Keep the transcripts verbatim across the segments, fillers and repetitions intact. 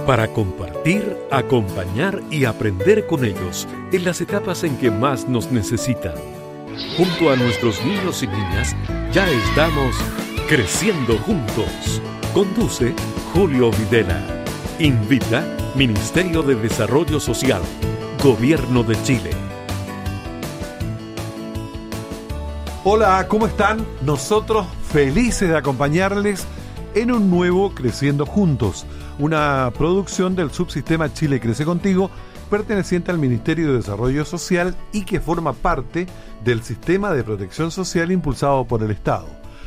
para compartir, acompañar y aprender con ellos en las etapas en que más nos necesitan. Junto a nuestros niños y niñas, ya estamos creciendo juntos. Conduce Julio Videla. Invita Ministerio de Desarrollo Social, Gobierno de Chile. Hola, ¿cómo están? Nosotros felices de acompañarles en un nuevo Creciendo Juntos, una producción del subsistema Chile Crece Contigo, perteneciente al Ministerio de Desarrollo Social y que forma parte del sistema de protección social impulsado por el Estado.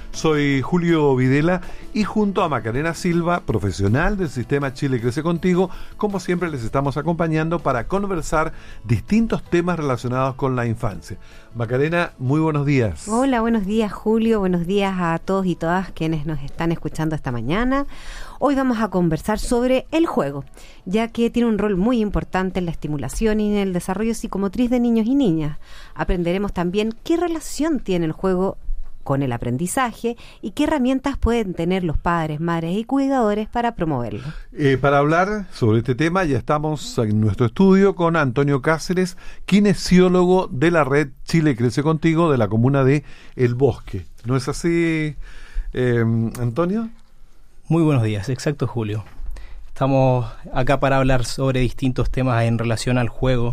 Soy Julio Videla y junto a Macarena Silva, profesional del sistema Chile Crece Contigo, como siempre les estamos acompañando para conversar distintos temas relacionados con la infancia. Macarena, muy buenos días. Hola, buenos días Julio, buenos días a todos y todas quienes nos están escuchando esta mañana. Hoy vamos a conversar sobre el juego, ya que tiene un rol muy importante en la estimulación y en el desarrollo psicomotriz de niños y niñas. Aprenderemos también qué relación tiene el juego con el aprendizaje y qué herramientas pueden tener los padres, madres y cuidadores para promoverlo. Eh, para hablar sobre este tema ya estamos en nuestro estudio con Antonio Cáceres, kinesiólogo de la red Chile Crece Contigo de la comuna de El Bosque. ¿No es así, eh, Antonio? Muy buenos días, exacto Julio. Estamos acá para hablar sobre distintos temas en relación al juego,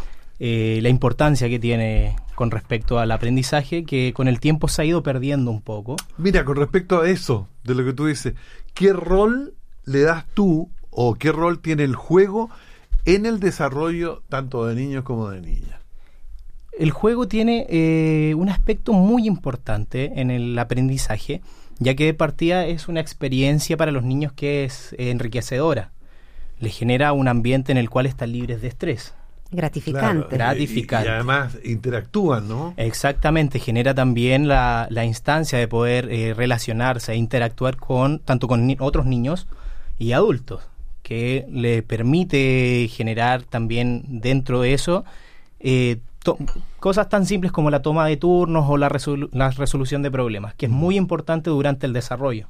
eh, la importancia que tiene con respecto al aprendizaje, que con el tiempo se ha ido perdiendo un poco. Mira, con respecto a eso, de lo que tú dices, ¿qué rol le das tú o qué rol tiene el juego en el desarrollo tanto de niños como de niñas? El juego tiene eh, un aspecto muy importante en el aprendizaje, ya que de partida es una experiencia para los niños que es eh, enriquecedora. Les genera un ambiente en el cual están libres de estrés. Gratificante. Claro, Gratificante. Y, y además interactúan, ¿no? Exactamente, genera también la, la instancia de poder eh, relacionarse e interactuar con tanto con ni- otros niños y adultos, que le permite generar también dentro de eso eh, to- cosas tan simples como la toma de turnos o la, resolu- la resolución de problemas, que es muy importante durante el desarrollo.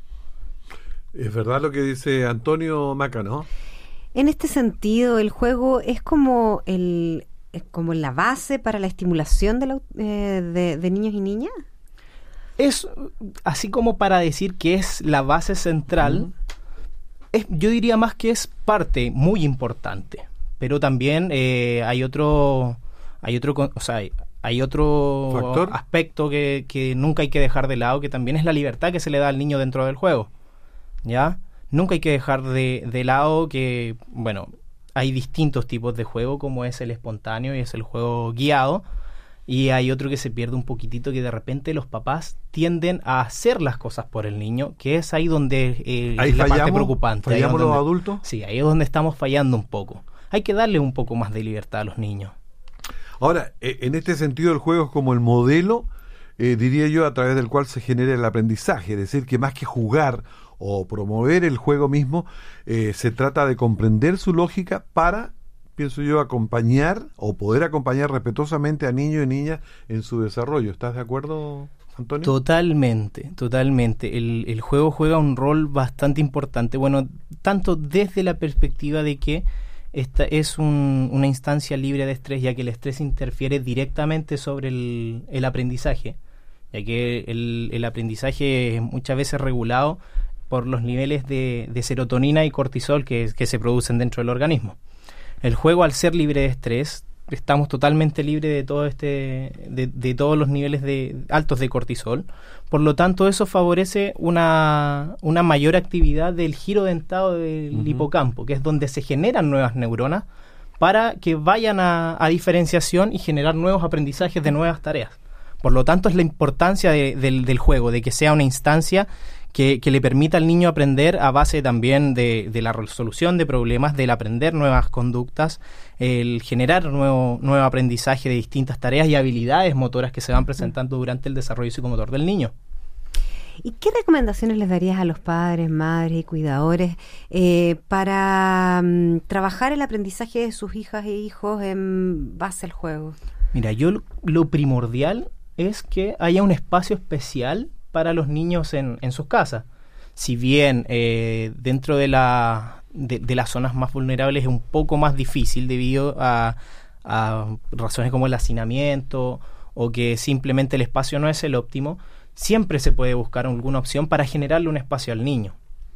Es verdad lo que dice Antonio Maca, ¿no? En este sentido, el juego es como el es como la base para la estimulación de, la, eh, de, de niños y niñas. Es así como para decir que es la base central, uh-huh. es, yo diría más que es parte muy importante, pero también eh, hay otro, hay otro, o sea, hay, hay otro ¿Factor? aspecto que, que nunca hay que dejar de lado, que también es la libertad que se le da al niño dentro del juego, ¿ya? Nunca hay que dejar de, de lado que, bueno, hay distintos tipos de juego, como es el espontáneo y es el juego guiado, y hay otro que se pierde un poquitito, que de repente los papás tienden a hacer las cosas por el niño, que es ahí donde eh, ¿Ahí es la fallamos, parte preocupante. ¿Fallamos ahí los donde, adultos? Sí, ahí es donde estamos fallando un poco. Hay que darle un poco más de libertad a los niños. Ahora, en este sentido el juego es como el modelo, eh, diría yo, a través del cual se genera el aprendizaje, es decir, que más que jugar o promover el juego mismo, eh, se trata de comprender su lógica para, pienso yo, acompañar o poder acompañar respetuosamente a niños y niñas en su desarrollo. ¿Estás de acuerdo, Antonio? Totalmente, totalmente. El, el juego juega un rol bastante importante, bueno, tanto desde la perspectiva de que esta es un, una instancia libre de estrés, ya que el estrés interfiere directamente sobre el, el aprendizaje, ya que el, el aprendizaje es muchas veces regulado por los niveles de, de serotonina y cortisol que, que se producen dentro del organismo. El juego, al ser libre de estrés, estamos totalmente libres de todo este, de, de todos los niveles de altos de cortisol. Por lo tanto, eso favorece una, una mayor actividad del giro dentado del uh-huh. hipocampo, que es donde se generan nuevas neuronas para que vayan a, a diferenciación y generar nuevos aprendizajes de nuevas tareas. Por lo tanto, es la importancia de, del, del juego, de que sea una instancia Que, que le permita al niño aprender a base también de, de la resolución de problemas, del aprender nuevas conductas, el generar nuevo, nuevo aprendizaje de distintas tareas y habilidades motoras que se van presentando durante el desarrollo psicomotor del niño. ¿Y qué recomendaciones les darías a los padres, madres y cuidadores eh, para um, trabajar el aprendizaje de sus hijas e hijos en base al juego? Mira, yo lo, lo primordial es que haya un espacio especial para los niños en, en sus casas. Si bien eh, dentro de la de, de las zonas más vulnerables es un poco más difícil debido a, a razones como el hacinamiento o que simplemente el espacio no es el óptimo, siempre se puede buscar alguna opción para generarle un espacio al niño.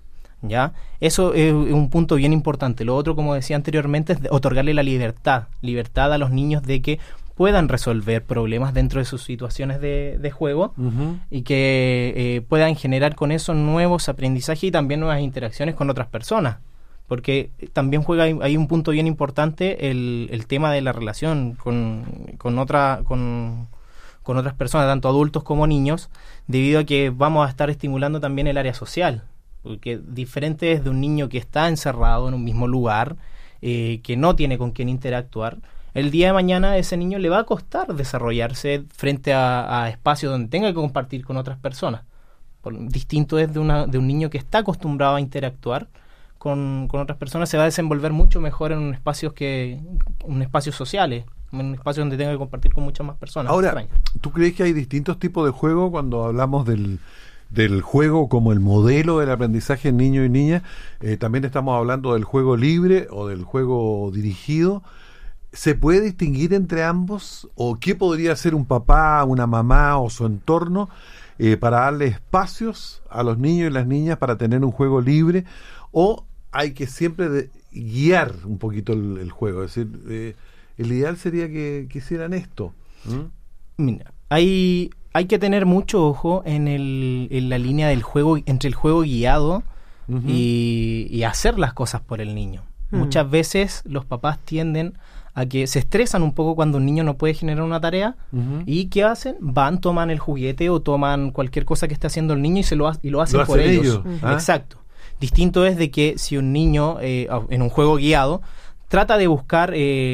¿Ya? Eso es un punto bien importante. Lo otro, como decía anteriormente, es otorgarle la libertad, libertad a los niños de que puedan resolver problemas dentro de sus situaciones de, de juego uh-huh. y que eh, puedan generar con eso nuevos aprendizajes y también nuevas interacciones con otras personas. Porque también juega, hay un punto bien importante, el, el tema de la relación con, con, otra, con, con otras personas, tanto adultos como niños, debido a que vamos a estar estimulando también el área social. Porque diferente es de un niño que está encerrado en un mismo lugar, eh, que no tiene con quién interactuar. El día de mañana a ese niño le va a costar desarrollarse frente a, a espacios donde tenga que compartir con otras personas. Por, distinto es de, una, de un niño que está acostumbrado a interactuar con, con otras personas, se va a desenvolver mucho mejor en un espacios que un espacios sociales, en un espacio donde tenga que compartir con muchas más personas. Ahora, extrañas. ¿tú crees que hay distintos tipos de juego cuando hablamos del del juego como el modelo del aprendizaje en niños y niñas? Eh, también estamos hablando del juego libre o del juego dirigido. ¿Se puede distinguir entre ambos? ¿O qué podría hacer un papá, una mamá o su entorno eh, para darle espacios a los niños y las niñas para tener un juego libre? ¿O hay que siempre de guiar un poquito el, el juego? Es decir, eh, el ideal sería que, que hicieran esto. ¿Mm? Mira, hay... Hay que tener mucho ojo en, el, en la línea del juego, entre el juego guiado uh-huh. y, y hacer las cosas por el niño. Uh-huh. Muchas veces los papás tienden a que se estresan un poco cuando un niño no puede generar una tarea uh-huh. y ¿qué hacen? Van, toman el juguete o toman cualquier cosa que esté haciendo el niño y, se lo, ha- y lo hacen lo por hacen ellos. ellos. Uh-huh. ¿Ah? Exacto. Distinto es de que si un niño eh, en un juego guiado trata de buscar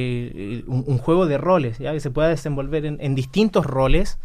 eh, un, un juego de roles, ¿ya? Que se pueda desenvolver en, en distintos roles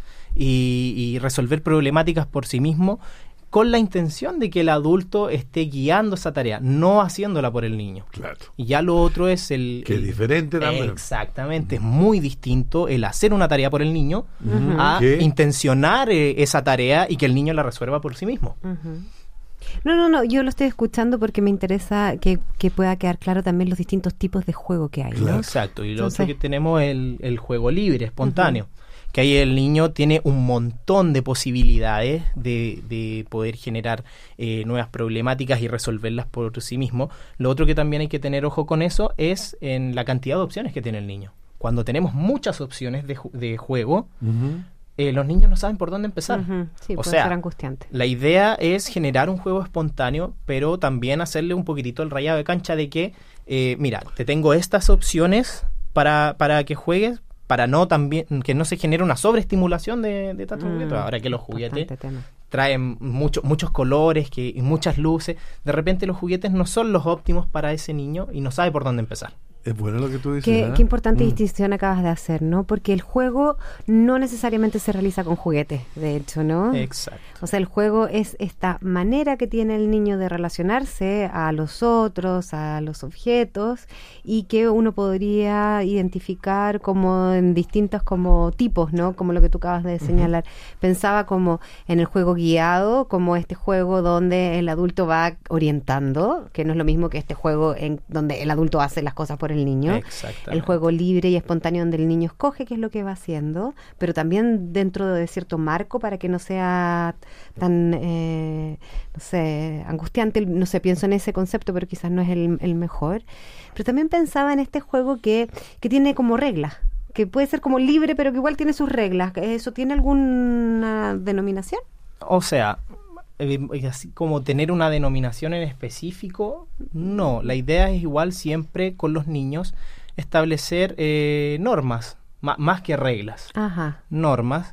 y, y resolver problemáticas por sí mismo, con la intención de que el adulto esté guiando esa tarea, no haciéndola por el niño. Claro. Y ya lo otro es el... Que el, es diferente también. Exactamente, es muy distinto el hacer una tarea por el niño Uh-huh. a ¿Qué? intencionar eh, esa tarea y que el niño la resuelva por sí mismo. Uh-huh. No, no, no, yo lo estoy escuchando porque me interesa que, que pueda quedar claro también los distintos tipos de juego que hay, ¿no? Claro. Exacto, y lo Entonces- otro que tenemos es el, el juego libre, espontáneo, que ahí el niño tiene un montón de posibilidades de, de poder generar eh, nuevas problemáticas y resolverlas por sí mismo. Lo otro que también hay que tener ojo con eso es en la cantidad de opciones que tiene el niño. Cuando tenemos muchas opciones de, ju- de juego, Uh-huh. eh, los niños no saben por dónde empezar. Ujú, sí, O puede sea, ser angustiante. La idea es generar un juego espontáneo, pero también hacerle un poquitito el rayado de cancha de que, eh, mira, te tengo estas opciones para, para que juegues, para no también que no se genere una sobreestimulación de, de tantos Mm, juguetes. Ahora que los juguetes importante tema. traen mucho, muchos colores que, y muchas luces, de repente los juguetes no son los óptimos para ese niño y no sabe por dónde empezar. Es bueno lo que tú dices. Qué, ¿eh? qué importante Mm. distinción acabas de hacer, ¿no? Porque el juego no necesariamente se realiza con juguetes, de hecho, ¿no? Exacto. O sea, el juego es esta manera que tiene el niño de relacionarse a los otros, a los objetos, y que uno podría identificar como en distintos como tipos, ¿no? Como lo que tú acabas de señalar. Pensaba como en el juego guiado, como este juego donde el adulto va orientando, que no es lo mismo que este juego en donde el adulto hace las cosas por el niño. Exactamente. El juego libre y espontáneo donde el niño escoge qué es lo que va haciendo, pero también dentro de cierto marco para que no sea tan, eh, no sé, angustiante. No sé, pienso en ese concepto, pero quizás no es el, el mejor. Pero también pensaba en este juego que, que tiene como reglas, que puede ser como libre, pero que igual tiene sus reglas. ¿Eso tiene alguna denominación? O sea, eh, así como tener una denominación en específico, no. La idea es igual siempre con los niños establecer eh, normas, ma- más que reglas. Ajá. Normas.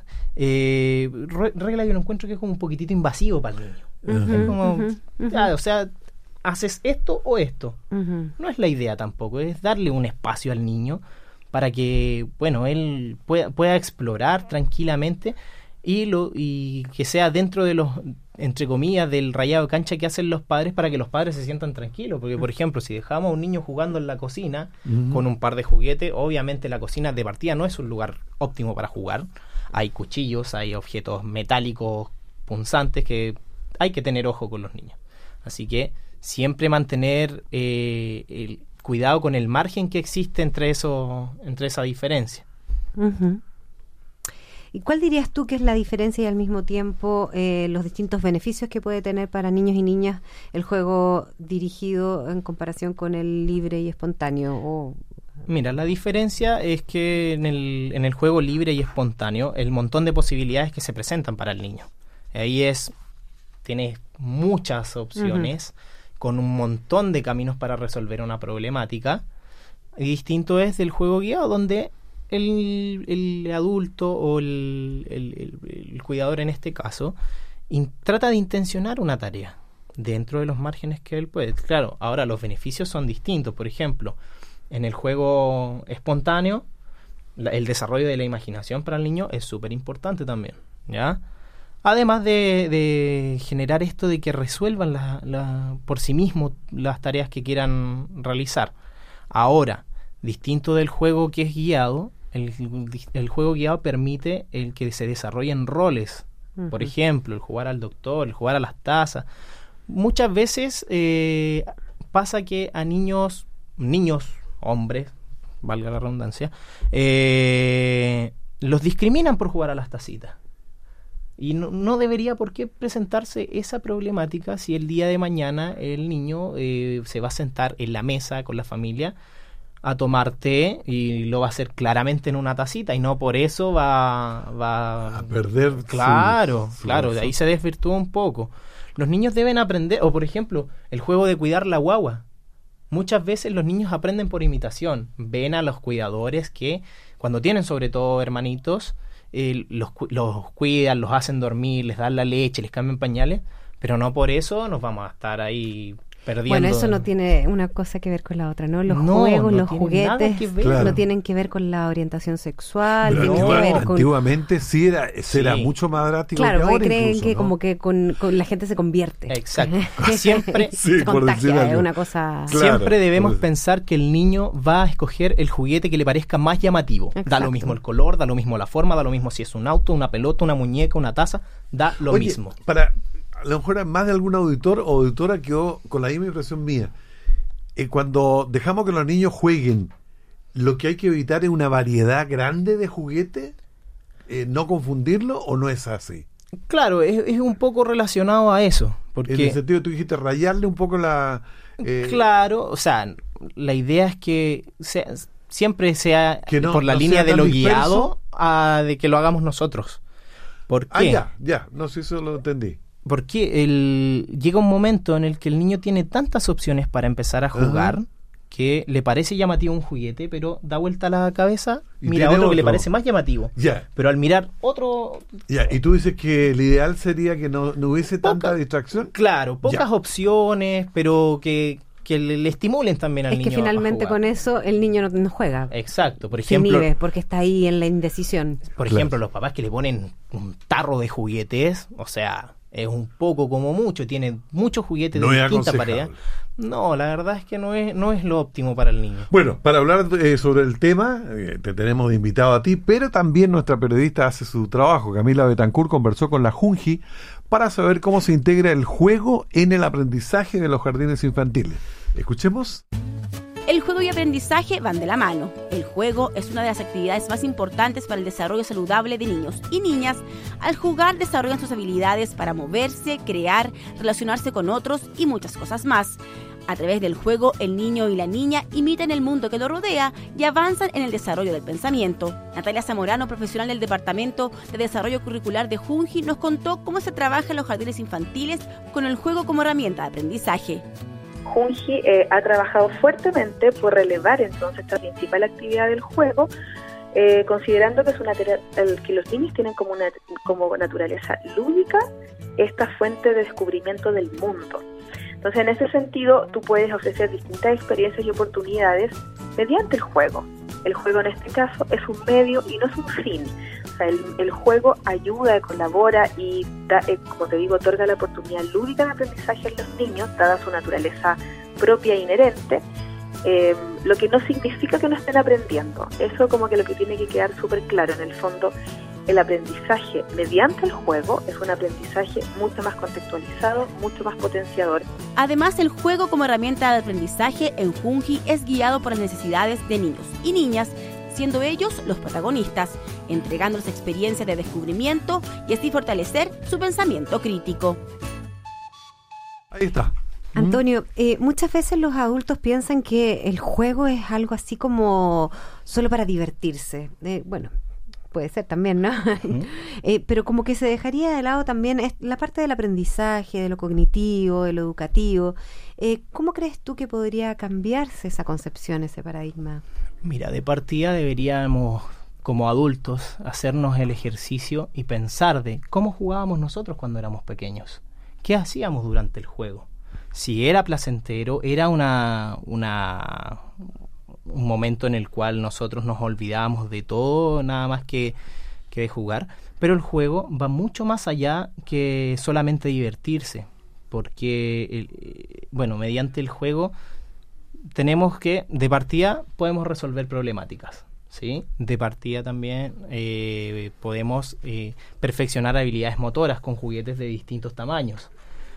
Eh, re- regla yo lo encuentro que es como un poquitito invasivo para el niño. Ujú, Es como, ujú, ujú. ya, o sea, haces esto o esto. Ujú. No es la idea tampoco, es darle un espacio al niño para que, bueno, él pueda, pueda explorar tranquilamente y lo y que sea dentro de los, entre comillas, del rayado de cancha que hacen los padres para que los padres se sientan tranquilos. Porque, por ejemplo, si dejamos a un niño jugando en la cocina Ujú. con un par de juguetes, obviamente la cocina de partida no es un lugar óptimo para jugar. Hay cuchillos, hay objetos metálicos punzantes que hay que tener ojo con los niños. Así que siempre mantener eh, el cuidado con el margen que existe entre eso, entre esa diferencia. Uh-huh. ¿Y cuál dirías tú que es la diferencia y al mismo tiempo eh, los distintos beneficios que puede tener para niños y niñas el juego dirigido en comparación con el libre y espontáneo? O... Mira, la diferencia es que en el, en el juego libre y espontáneo, el montón de posibilidades que se presentan para el niño. Ahí es, tienes muchas opciones, uh-huh. con un montón de caminos para resolver una problemática. Y distinto es del juego guiado, donde el, el adulto o el, el, el, el cuidador en este caso in, trata de intencionar una tarea dentro de los márgenes que él puede. Claro, ahora los beneficios son distintos. Por ejemplo, en el juego espontáneo, la, el desarrollo de la imaginación para el niño es súper importante también, ¿ya? Además de, de generar esto de que resuelvan la, la, por sí mismos las tareas que quieran realizar. Ahora, distinto del juego que es guiado, el, el juego guiado permite el que se desarrollen roles. Uh-huh. Por ejemplo, el jugar al doctor, el jugar a las tazas. Muchas veces eh, pasa que a niños, niños, hombres, valga la redundancia, eh, los discriminan por jugar a las tacitas. Y no, no debería por qué presentarse esa problemática si el día de mañana el niño eh, se va a sentar en la mesa con la familia a tomar té y lo va a hacer claramente en una tacita y no por eso va, va a perder. Claro, su, claro, su, de ahí se desvirtúa un poco. Los niños deben aprender, o por ejemplo, el juego de cuidar la guagua. Muchas veces los niños aprenden por imitación. Ven a los cuidadores que, cuando tienen sobre todo hermanitos, eh, los, los cuidan, los hacen dormir, les dan la leche, les cambian pañales, pero no por eso nos vamos a estar ahí perdiendo. Bueno, eso no tiene una cosa que ver con la otra, ¿no? Los no, juegos, no los juguetes claro. no tienen que ver con la orientación sexual, pero tienen no, que ver con... Antiguamente sí era, sí. era mucho más drástico. Claro, que ahora creen incluso, que ¿no? como que con, con la gente se convierte. Exacto. Siempre sí, se contagia, es una cosa... Claro, siempre debemos por... pensar que el niño va a escoger el juguete que le parezca más llamativo. Exacto. Da lo mismo el color, da lo mismo la forma, da lo mismo si es un auto, una pelota, una muñeca, una taza, da lo Oye, mismo. Para... A lo mejor más de algún auditor o auditora quedó con la misma impresión mía. Eh, cuando dejamos que los niños jueguen, lo que hay que evitar es una variedad grande de juguetes, eh, no confundirlo, ¿o no es así? Claro, es, es un poco relacionado a eso. Porque, en el sentido, tú dijiste rayarle un poco la... Eh, claro, o sea, la idea es que sea, siempre sea que no, por la no línea de lo disperso. Guiado a de que lo hagamos nosotros. ¿Por qué? Ah, ya, ya, no sé si eso lo entendí. Porque el, llega un momento en el que el niño tiene tantas opciones para empezar a jugar, uh-huh. que le parece llamativo un juguete, pero da vuelta la cabeza, y mira otro, otro que le parece más llamativo. Yeah. Pero al mirar otro... Ya, yeah. Y tú dices que el ideal sería que no, no hubiese Poca, tanta distracción. Claro, pocas yeah. opciones, pero que... que le, le estimulen también al es niño. Es que finalmente con eso el niño no, no juega. Exacto, por ejemplo. Se inhibe porque está ahí en la indecisión. Por claro. ejemplo, los papás que le ponen un tarro de juguetes, o sea, es un poco como mucho, tiene muchos juguetes no de distinta pareja. No, la verdad es que no es, no es lo óptimo para el niño. Bueno, para hablar eh, sobre el tema, eh, te tenemos de invitado a ti, pero también nuestra periodista hace su trabajo. Camila Betancourt conversó con la Junji para saber cómo se integra el juego en el aprendizaje de los jardines infantiles. Escuchemos. El juego y aprendizaje van de la mano. El juego es una de las actividades más importantes para el desarrollo saludable de niños y niñas. Al jugar desarrollan sus habilidades para moverse, crear, relacionarse con otros y muchas cosas más. A través del juego, el niño y la niña imitan el mundo que lo rodea y avanzan en el desarrollo del pensamiento. Natalia Zamorano, profesional del Departamento de Desarrollo Curricular de Junji, nos contó cómo se trabaja en los jardines infantiles con el juego como herramienta de aprendizaje. Junji eh, ha trabajado fuertemente por relevar entonces esta principal actividad del juego, eh, considerando que, es una el, que los niños tienen como, una, como naturaleza lúdica esta fuente de descubrimiento del mundo. Entonces, en ese sentido, tú puedes ofrecer distintas experiencias y oportunidades mediante el juego. El juego en este caso es un medio y no es un fin. O sea, el, el juego ayuda, colabora y, da, eh, como te digo, otorga la oportunidad lúdica de aprendizaje a los niños, dada su naturaleza propia e inherente, eh, lo que no significa que no estén aprendiendo. Eso como que lo que tiene que quedar súper claro. En el fondo, el aprendizaje mediante el juego es un aprendizaje mucho más contextualizado, mucho más potenciador. Además, el juego como herramienta de aprendizaje en Junji es guiado por las necesidades de niños y niñas, siendo ellos los protagonistas, entregándoles experiencias de descubrimiento y así fortalecer su pensamiento crítico. Ahí está. Antonio, eh, muchas veces los adultos piensan que el juego es algo así como solo para divertirse. Eh, bueno, puede ser también, ¿no? Uh-huh. eh, pero como que se dejaría de lado también es la parte del aprendizaje, de lo cognitivo, de lo educativo. Eh, ¿Cómo crees tú que podría cambiarse esa concepción, ese paradigma? Mira, de partida deberíamos, como adultos, hacernos el ejercicio y pensar de cómo jugábamos nosotros cuando éramos pequeños. ¿Qué hacíamos durante el juego? Si era placentero, era una, una un momento en el cual nosotros nos olvidábamos de todo, nada más que, que de jugar. Pero el juego va mucho más allá que solamente divertirse, porque, el, bueno, mediante el juego tenemos que, de partida, podemos resolver problemáticas, ¿sí? De partida también eh, podemos eh, perfeccionar habilidades motoras con juguetes de distintos tamaños.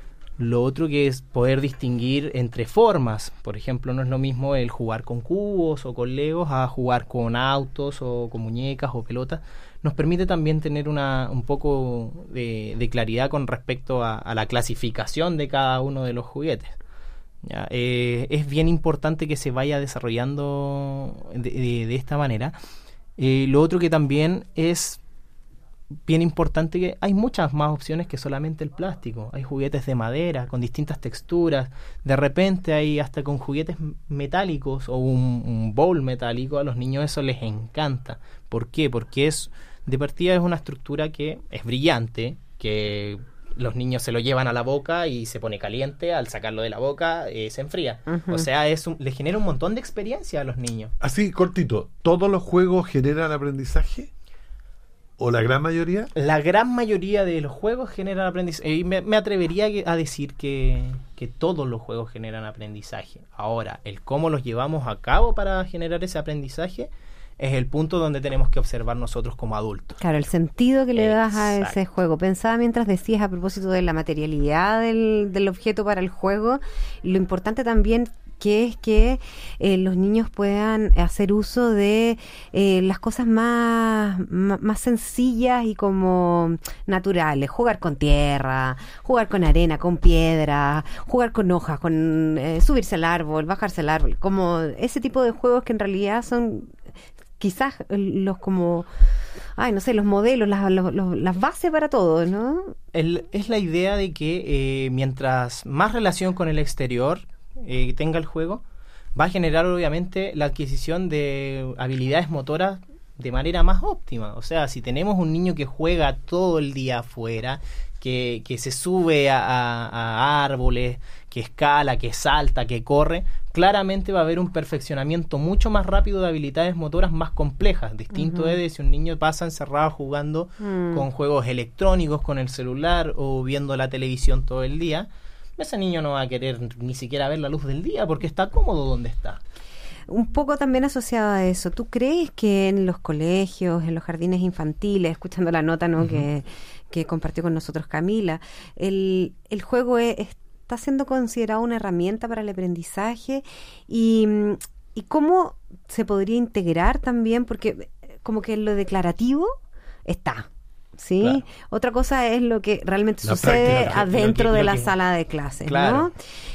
Lo otro que es poder distinguir entre formas. Por ejemplo, no es lo mismo el jugar con cubos o con legos a jugar con autos o con muñecas o pelotas. Nos permite también tener una un poco de, de claridad con respecto a, a la clasificación de cada uno de los juguetes. ¿Ya? Eh, es bien importante que se vaya desarrollando de, de, de esta manera. Eh, lo otro que también es bien importante que hay muchas más opciones que solamente el plástico. Hay juguetes de madera con distintas texturas. De repente hay hasta con juguetes metálicos o un, un bowl metálico. A los niños eso les encanta. ¿Por qué? Porque es de partida es una estructura que es brillante, que los niños se lo llevan a la boca y se pone caliente. Al sacarlo de la boca eh, se enfría. Uh-huh. O sea, es un, le genera un montón de experiencia a los niños. Así, cortito, ¿todos los juegos generan aprendizaje? ¿O la gran mayoría? La gran mayoría de los juegos generan aprendizaje. Y me, me atrevería a decir que, que todos los juegos generan aprendizaje. Ahora, el cómo los llevamos a cabo para generar ese aprendizaje es el punto donde tenemos que observar nosotros como adultos. Claro, el sentido que le das a Exacto. ese juego. Pensaba mientras decías a propósito de la materialidad del, del objeto para el juego, lo importante también que es que eh, los niños puedan hacer uso de eh, las cosas más, más, más sencillas y como naturales. Jugar con tierra, jugar con arena, con piedra, jugar con hojas, con eh, subirse al árbol, bajarse al árbol. Como ese tipo de juegos que en realidad son quizás los como, ay, no sé, los modelos, las, los, los, las bases para todo, ¿no? El, es la idea de que eh, mientras más relación con el exterior eh, tenga el juego, va a generar obviamente la adquisición de habilidades motoras de manera más óptima. O sea, si tenemos un niño que juega todo el día afuera, que, que se sube a, a, a árboles, que escala, que salta, que corre, claramente va a haber un perfeccionamiento mucho más rápido de habilidades motoras más complejas. Distinto uh-huh. es de si un niño pasa encerrado jugando uh-huh. con juegos electrónicos, con el celular o viendo la televisión todo el día. Ese niño no va a querer ni siquiera ver la luz del día porque está cómodo donde está. Un poco también asociado a eso, ¿tú crees que en los colegios, en los jardines infantiles, escuchando la nota, ¿no? uh-huh. que, que compartió con nosotros Camila, el, el juego es, está siendo considerado una herramienta para el aprendizaje y, y cómo se podría integrar también, porque como que lo declarativo está, ¿sí? Claro. Otra cosa es lo que realmente la sucede práctica, adentro lo que, lo que, de la que, sala de clases, claro. ¿no?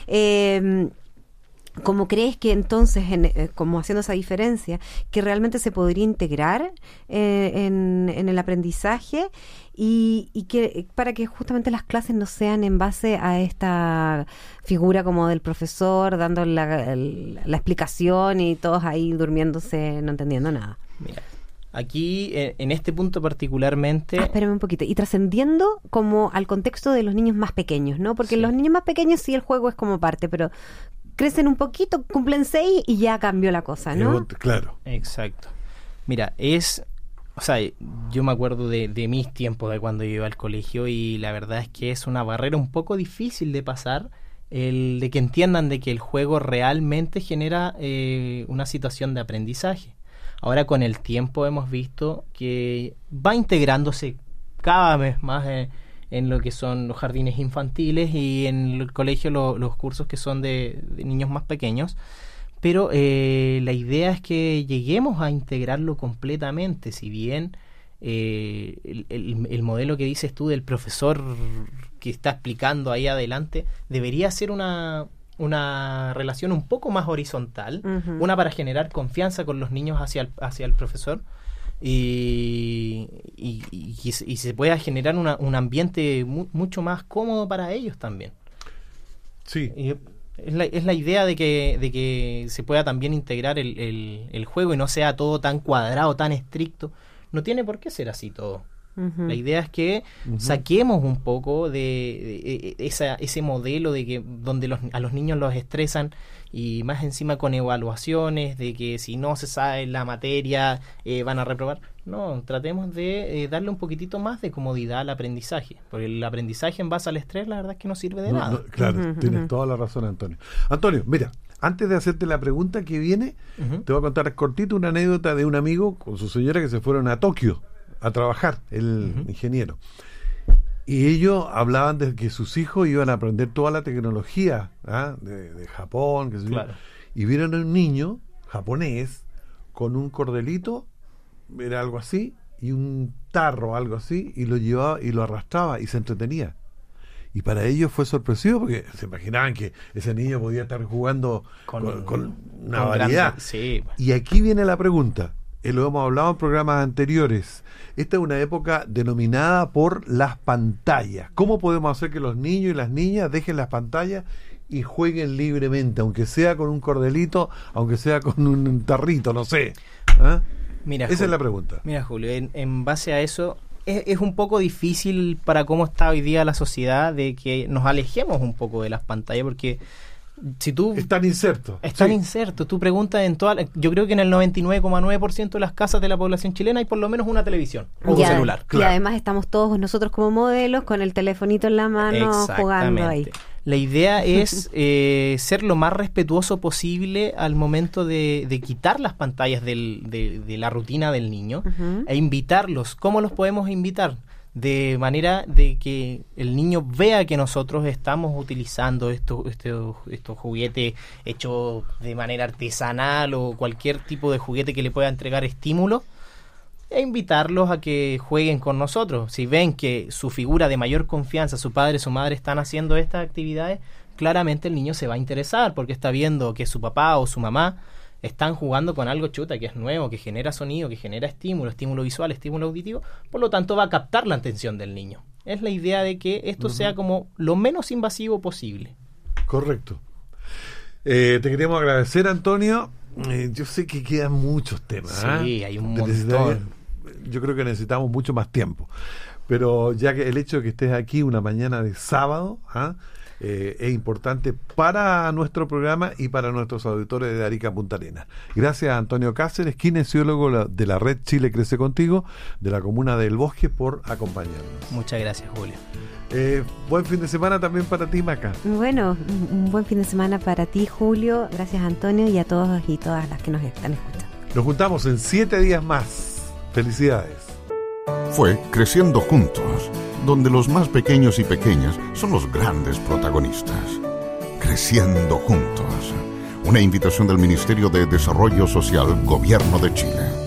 Eh, ¿Cómo crees que entonces, en, eh, como haciendo esa diferencia, que realmente se podría integrar eh, en, en el aprendizaje y, y que para que justamente las clases no sean en base a esta figura como del profesor dando la, el, la explicación y todos ahí durmiéndose, no entendiendo nada? Mira, aquí en, en este punto particularmente... Ah, espérame un poquito. Y trascendiendo como al contexto de los niños más pequeños, ¿no? Porque sí. los niños más pequeños sí el juego es como parte, pero... crecen un poquito, cumplen seis y ya cambió la cosa, ¿no? Claro. Exacto. Mira, es... O sea, yo me acuerdo de, de mis tiempos de cuando yo iba al colegio y la verdad es que es una barrera un poco difícil de pasar, el de que entiendan de que el juego realmente genera eh, una situación de aprendizaje. Ahora con el tiempo hemos visto que va integrándose cada vez más en, en lo que son los jardines infantiles y en el colegio lo, los cursos que son de, de niños más pequeños. Pero eh, la idea es que lleguemos a integrarlo completamente, si bien eh, el, el, el modelo que dices tú del profesor que está explicando ahí adelante debería ser una, una relación un poco más horizontal, uh-huh. una para generar confianza con los niños hacia el, hacia el profesor y, y, y, y, y se pueda generar una, un ambiente mu, mucho más cómodo para ellos también. Sí. Y, Es la, es la idea de que, de que se pueda también integrar el, el, el juego y no sea todo tan cuadrado, tan estricto. No tiene por qué ser así todo. Uh-huh. La idea es que uh-huh. saquemos un poco de, de, de esa, ese modelo de que donde los, a los niños los estresan y más encima con evaluaciones, de que si no se sabe la materia eh, van a reprobar. No, tratemos de eh, darle un poquitito más de comodidad al aprendizaje, porque el aprendizaje en base al estrés la verdad es que no sirve de no, nada. No, claro, uh-huh, tienes uh-huh. toda la razón, Antonio. Antonio, mira, antes de hacerte la pregunta que viene, uh-huh. te voy a contar cortito una anécdota de un amigo con su señora que se fueron a Tokio a trabajar, el uh-huh. ingeniero. Y ellos hablaban de que sus hijos iban a aprender toda la tecnología ¿ah? de, de Japón, que se claro. y vieron a un niño japonés con un cordelito, era algo así, y un tarro, algo así, y lo llevaba y lo arrastraba y se entretenía. Y para ellos fue sorpresivo porque se imaginaban que ese niño podía estar jugando con, con, con una con variedad. Grande, sí. Y aquí viene la pregunta. Eh, lo hemos hablado en programas anteriores. Esta es una época denominada por las pantallas. ¿Cómo podemos hacer que los niños y las niñas dejen las pantallas y jueguen libremente, aunque sea con un cordelito, aunque sea con un tarrito, no sé? ¿Ah? Mira, Esa Julio, es la pregunta. Mira, Julio, en, en base a eso, es, es un poco difícil para cómo está hoy día la sociedad de que nos alejemos un poco de las pantallas, porque si tú están insertos están sí. insertos tú preguntas en toda la, yo creo que en el noventa y nueve coma nueve por ciento de las casas de la población chilena hay por lo menos una televisión o un celular. Claro. Y además estamos todos nosotros como modelos con el telefonito en la mano jugando ahí. La idea es eh, ser lo más respetuoso posible al momento de, de quitar las pantallas del, de, de la rutina del niño uh-huh. e invitarlos. ¿Cómo los podemos invitar? De manera de que el niño vea que nosotros estamos utilizando estos, estos, estos juguetes hechos de manera artesanal o cualquier tipo de juguete que le pueda entregar estímulo, e invitarlos a que jueguen con nosotros. Si ven que su figura de mayor confianza, su padre, su madre están haciendo estas actividades, claramente el niño se va a interesar porque está viendo que su papá o su mamá están jugando con algo chuta, que es nuevo, que genera sonido, que genera estímulo, estímulo visual, estímulo auditivo, por lo tanto va a captar la atención del niño. Es la idea de que esto uh-huh. sea como lo menos invasivo posible. Correcto. Eh, te queríamos agradecer, Antonio. Eh, yo sé que quedan muchos temas. Sí, ¿eh? hay un montón. Yo creo que necesitamos mucho más tiempo. Pero ya que el hecho de que estés aquí una mañana de sábado, ¿ah? Eh, es importante para nuestro programa y para nuestros auditores de Arica Punta Arenas. Gracias a Antonio Cáceres, kinesiólogo de la red Chile Crece Contigo, de la comuna del Bosque, por acompañarnos. Muchas gracias, Julio. Eh, buen fin de semana también para ti, Maca. Bueno, un buen fin de semana para ti, Julio. Gracias, Antonio, y a todos y todas las que nos están escuchando. Nos juntamos en siete días más. Felicidades. Fue Creciendo Juntos, donde los más pequeños y pequeñas son los grandes protagonistas. Creciendo Juntos. Una invitación del Ministerio de Desarrollo Social, Gobierno de Chile.